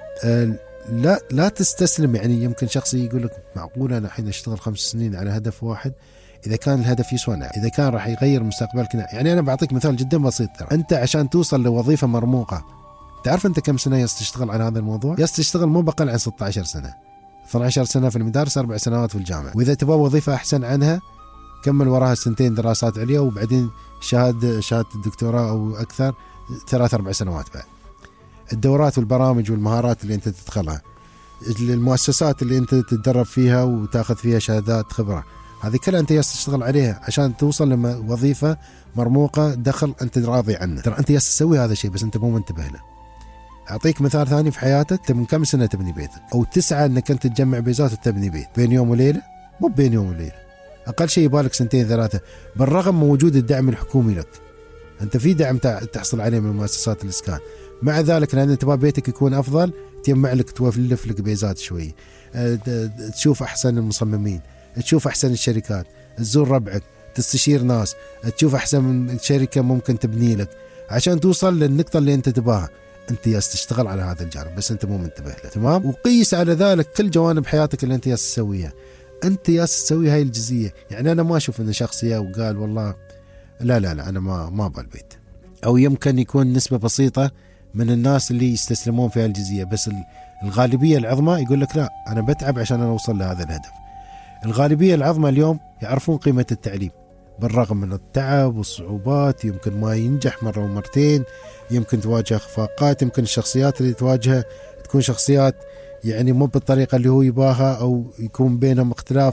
لا تستسلم. يعني يمكن شخص يقول لك معقول أنا الحين أشتغل 5 سنين على هدف واحد؟ إذا كان الهدف يسوى، إذا كان راح يغير مستقبلك. يعني أنا بعطيك مثال جدا بسيط. ترى أنت عشان توصل لوظيفة مرموقة، تعرف أنت كم سنة تشتغل على هذا الموضوع؟ تشتغل مو بقل عن 16 سنة، 12 سنة في المدارس، 4 سنوات في الجامعة. وإذا تبغى وظيفة أحسن عنها كمل وراها 2 دراسات عليا، وبعدين شهادة الدكتوراه أو أكثر 3-4 سنوات بعد. الدورات والبرامج والمهارات اللي أنت تدخلها، المؤسسات اللي أنت تتدرب فيها وتأخذ فيها شهادات خبرة، هذه كلها أنت تشتغل عليها عشان توصل لوظيفة مرموقة دخل أنت راضي عنه. ترى أنت تسوي هذا الشيء بس أنت مو منتبه له. أعطيك مثال ثاني في حياتك. أنت من كم سنة تبني بيتك أو تسعى أنك أنت تجمع بيزات وتبني بيت؟ بين يوم وليلة؟ مو بين يوم وليلة، أقل شيء يبالك 2-3. بالرغم من وجود الدعم الحكومي لك، أنت في دعم تحصل عليه من مؤسسات الإسكان، مع ذلك لأن تبغى بيتك يكون أفضل تجمع لك تولف لك بيزات شوي، تشوف أحسن المصممين، تشوف أحسن الشركات، تزور ربعك، تستشير ناس، تشوف أحسن من شركة ممكن تبني لك عشان توصل للنقطة اللي أنت تباها. أنت تشتغل على هذا الجانب بس أنت مو منتبه له. تمام؟ وقيس على ذلك كل جوانب حياتك اللي أنت تسويها. أنت تسوي هاي الجزئية. يعني أنا ما أشوف أن شخص وقال والله لا أنا ما أبغى البيت، أو يمكن يكون نسبة بسيطة من الناس اللي يستسلمون في هالجزئية، بس الغالبية العظمى يقول لك لا أنا بتعب عشان أنا أوصل لهذا الهدف. الغالبية العظمى اليوم يعرفون قيمة التعليم بالرغم من التعب والصعوبات، يمكن ما ينجح مرة ومرتين، يمكن تواجه اخفاقات، يمكن الشخصيات اللي تواجهها تكون شخصيات يعني مو بالطريقة اللي هو يباها أو يكون بينهم اختلاف،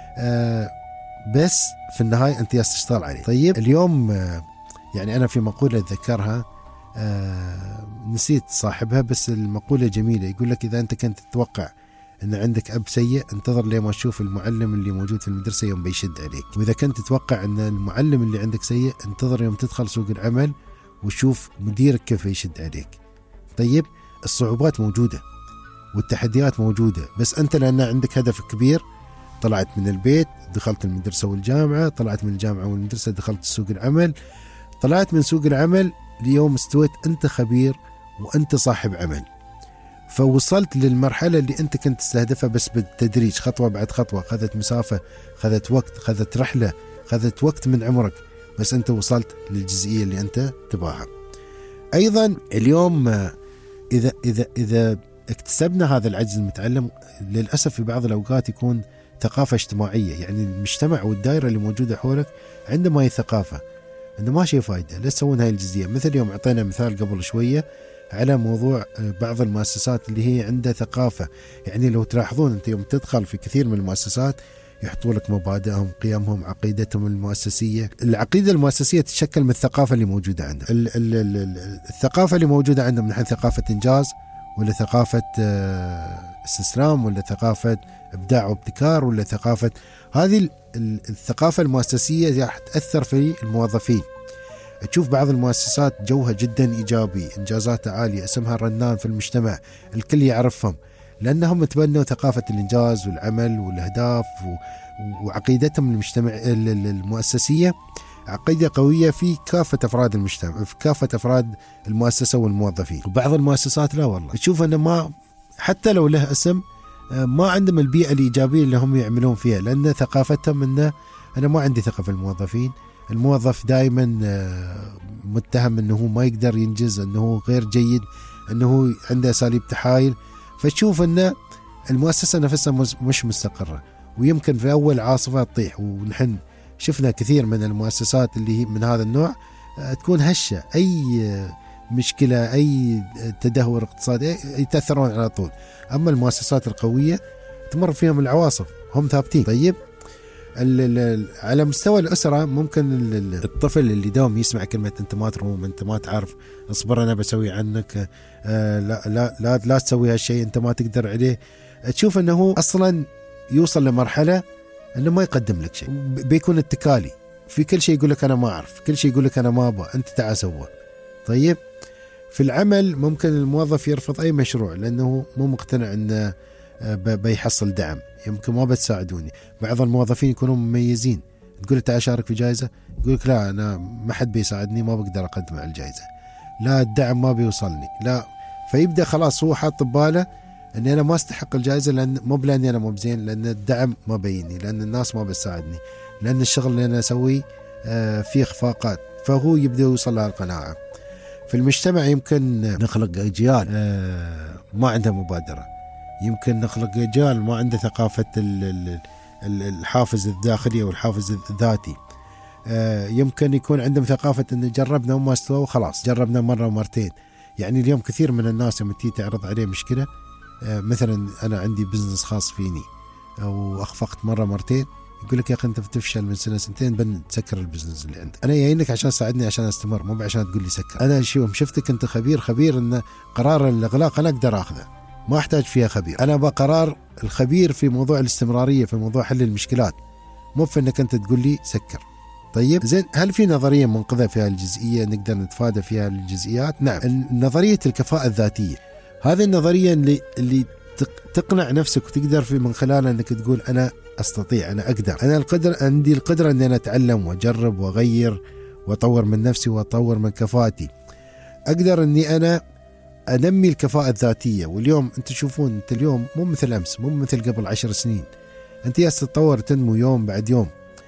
بس في النهاية أنت تشتغل عليه. طيب اليوم يعني أنا في مقولة أتذكرها نسيت صاحبها بس المقولة جميلة، يقول لك إذا أنت كنت تتوقع أن عندك أب سيء انتظر لما تشوف المعلم اللي موجود في المدرسة يوم بيشد عليك، وإذا كنت تتوقع أن المعلم اللي عندك سيء انتظر يوم تدخل سوق العمل وشوف مديرك كيف يشد عليك. طيب الصعوبات موجودة والتحديات موجودة، بس أنت لأن عندك هدف كبير طلعت من البيت دخلت المدرسة والجامعة، طلعت من الجامعة والمدرسة دخلت سوق العمل، طلعت من سوق العمل اليوم استويت أنت خبير وأنت صاحب عمل. فوصلت للمرحلة اللي أنت كنت تستهدفها بس بالتدريج، خطوة بعد خطوة. خذت مسافة، خذت وقت، خذت رحلة، خذت وقت من عمرك، بس أنت وصلت للجزئية اللي أنت تباها. أيضا اليوم إذا اكتسبنا هذا العجز المتعلم، للأسف في بعض الأوقات يكون ثقافة اجتماعية، يعني المجتمع والدائرة اللي موجودة حولك عندما هي ثقافة أنه ما شيء فايدة، لا تسوون هاي الجزئية. مثل يوم أعطينا مثال قبل شوية على موضوع بعض المؤسسات اللي هي عندها ثقافة. يعني لو تلاحظون أنت يوم تدخل في كثير من المؤسسات يحطوا لك مبادئهم، قيمهم، عقيدتهم المؤسسية. العقيدة المؤسسية تتشكل من الثقافة اللي موجودة عندهم. الثقافة اللي موجودة عندهم من حيث ثقافة إنجاز، ولا ثقافة استسلام، ولا ثقافة إبداع وابتكار، ولا ثقافة هذه الثقافة المؤسسية راح تأثر في الموظفين. تشوف بعض المؤسسات جوها جدا إيجابي، إنجازاتها عالية، اسمها رنان في المجتمع، الكل يعرفهم لأنهم تبنوا ثقافة الإنجاز والعمل والأهداف، وعقيدتهم المجتمع المؤسسية عقيدة قوية في كافة أفراد المجتمع، في كافة أفراد المؤسسة والموظفين. وبعض المؤسسات لا والله، تشوف أنه ما حتى لو له اسم ما عندهم البيئة الإيجابية اللي هم يعملون فيها، لأن ثقافتهم أنه أنا ما عندي ثقة في الموظفين. الموظف دائما متهم أنه ما يقدر ينجز، أنه غير جيد، أنه عنده أساليب تحايل. فتشوف أن المؤسسة نفسها مش مستقرة، ويمكن في أول عاصفة تطيح. ونحن شفنا كثير من المؤسسات اللي هي من هذا النوع تكون هشة، أي مشكلة، أي تدهور اقتصادي يتأثرون على طول. أما المؤسسات القوية تمر فيهم العواصف هم ثابتين. طيب على مستوى الأسرة ممكن الطفل اللي دوم يسمع كلمة أنت ما تروم، أنت ما تعرف، اصبر أنا بسوي عنك، لا تسوي هالشيء، أنت ما تقدر عليه. تشوف أنه أصلا يوصل لمرحلة أنه ما يقدم لك شيء، بيكون اتكالي في كل شيء، يقول لك أنا ما أعرف، كل شيء يقول لك أنا ما أبغى، أنت تعال سوى. طيب في العمل ممكن الموظف يرفض أي مشروع لأنه مو مقتنع أنه بيحصل دعم، يمكن ما بتساعدوني. بعض الموظفين يكونون مميزين، تقول تعال شارك في جائزة، يقول لك لا أنا ما حد بيساعدني، ما بقدر أقدم على الجائزة، لا الدعم ما بيوصلني، لا. فيبدأ خلاص هو حاط بباله أني أنا ما استحق الجائزة، لأن مو بلاني أنا مو بزين، لأن الدعم ما بيني، لأن الناس ما بتساعدني، لأن الشغل اللي أنا أسويه فيه إخفاقات. فهو يبدأ يوصل لها القناعة. في المجتمع يمكن نخلق أجيال ما عندها مبادرة، يمكن نخلق أجيال ما عنده ثقافة الحافز الداخلي والحافز الذاتي. يمكن يكون عندهم ثقافة أن جربنا وما استوى وخلاص، جربنا مرة ومرتين. يعني اليوم كثير من الناس لما تيجي تعرض عليه مشكلة، مثلا أنا عندي بزنس خاص فيني أو أخفقت مرة مرتين، يقول لك يا أخي أنت بتفشل من سنة سنتين، بنسكر البزنس اللي عندك. أنا جايينك عشان تساعدني عشان أستمر، مو عشان تقول لي سكر. أنا شفتك أنت خبير أن قرار الإغلاق أنا أقدر أخذه، ما أحتاج فيها خبير. أنا بقرار الخبير في موضوع الاستمرارية، في موضوع حل المشكلات، مو في أنك أنت تقول لي سكر. طيب زين، هل في نظرية منقذة في هالجزئية نقدر نتفادى فيها الجزئيات؟ نعم، نظرية الكفاءة الذاتية. هذه النظرية اللي تقنع نفسك وتقدر في من خلالها أنك تقول أنا أستطيع، أنا أقدر، عندي القدرة أن أنا أتعلم وأجرب وأغير وأطور من نفسي وأطور من كفاءتي. أقدر أني أنا أنمي الكفاءة الذاتية. واليوم أنت تشوفون أنت اليوم مو مثل أمس، مو مثل قبل 10 سنين، أنت تتطور تنمو يوم بعد يوم.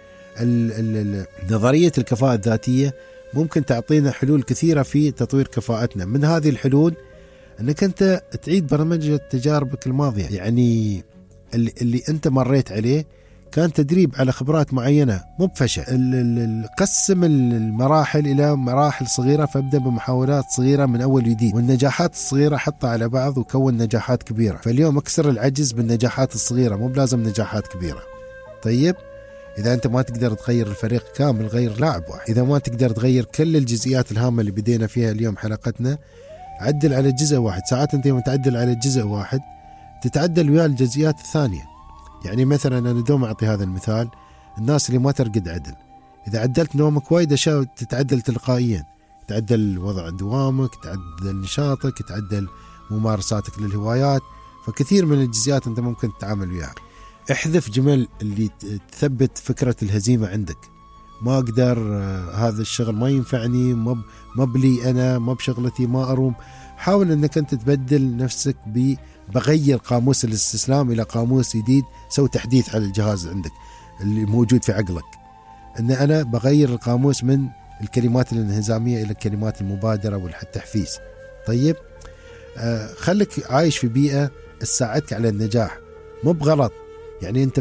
نظرية الكفاءة الذاتية ممكن تعطينا حلول كثيرة في تطوير كفاءتنا. من هذه الحلول أنك أنت تعيد برمجة تجاربك الماضية، يعني اللي أنت مريت عليه كان تدريب على خبرات معينة، مو بفشل. قسم المراحل إلى مراحل صغيرة، فابدأ بمحاولات صغيرة من أول جديد، والنجاحات الصغيرة حطها على بعض وكون نجاحات كبيرة. فاليوم أكسر العجز بالنجاحات الصغيرة، مو بلازم نجاحات كبيرة. طيب إذا أنت ما تقدر تغير الفريق كامل، غير لاعب واحد. إذا ما تقدر تغير كل الجزئيات الهامة اللي بدينا فيها اليوم حلقتنا، عدل على جزء واحد. ساعات أنت يوم تعدل على جزء واحد تتعدل ويا الجزئيات الثانية. يعني مثلا أنا دوم أعطي هذا المثال، الناس اللي ما ترقد عدل، إذا عدلت نومك وايد أشياء تتعدل تلقائيا، تعدل وضع دوامك، تعدل نشاطك، تعدل ممارساتك للهوايات. فكثير من الجزئيات أنت ممكن تتعامل وياها. احذف جمل اللي تثبت فكرة الهزيمة عندك، ما أقدر، هذا الشغل ما ينفعني، ما بلي أنا، ما بشغلتي، ما أروم. حاول أنك أنت تبدل نفسك بغير قاموس الاستسلام إلى قاموس جديد. سوي تحديث على الجهاز عندك اللي موجود في عقلك، أن أنا بغير القاموس من الكلمات الانهزامية إلى الكلمات المبادرة والتحفيز. طيب خليك عايش في بيئة تساعدك على النجاح، مو بغلط. يعني أنت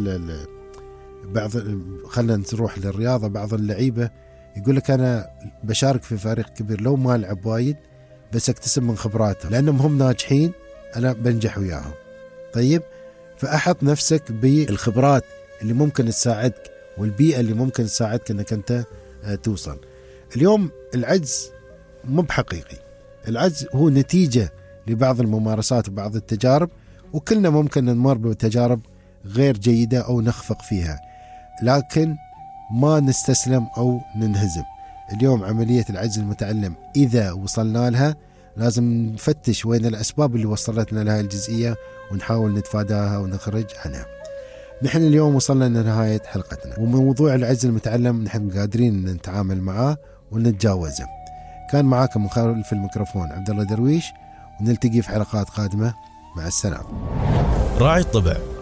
خلينا نروح للرياضة، بعض اللعيبة يقول لك أنا بشارك في فريق كبير لو ما ألعب وايد بس أكتسب من خبراتهم، لأنهم هم ناجحين أنا بنجح وياهم. طيب فأحط نفسك بالخبرات اللي ممكن تساعدك والبيئة اللي ممكن تساعدك أنك أنت توصل. اليوم العجز مو بحقيقي، العجز هو نتيجة لبعض الممارسات وبعض التجارب، وكلنا ممكن نمر بتجارب غير جيدة أو نخفق فيها، لكن ما نستسلم أو ننهزم. اليوم عملية العجز المتعلم إذا وصلنا لها لازم نفتش وين الأسباب اللي وصلتنا لها الجزئية ونحاول نتفاداها ونخرج عنها. نحن اليوم وصلنا لنهاية حلقتنا، وموضوع العجز المتعلم نحن قادرين نتعامل معاه ونتجاوزه. كان معاكم من خلف الميكروفون عبد الله درويش، ونلتقي في حلقات قادمة. مع السلامة. راعي الطبع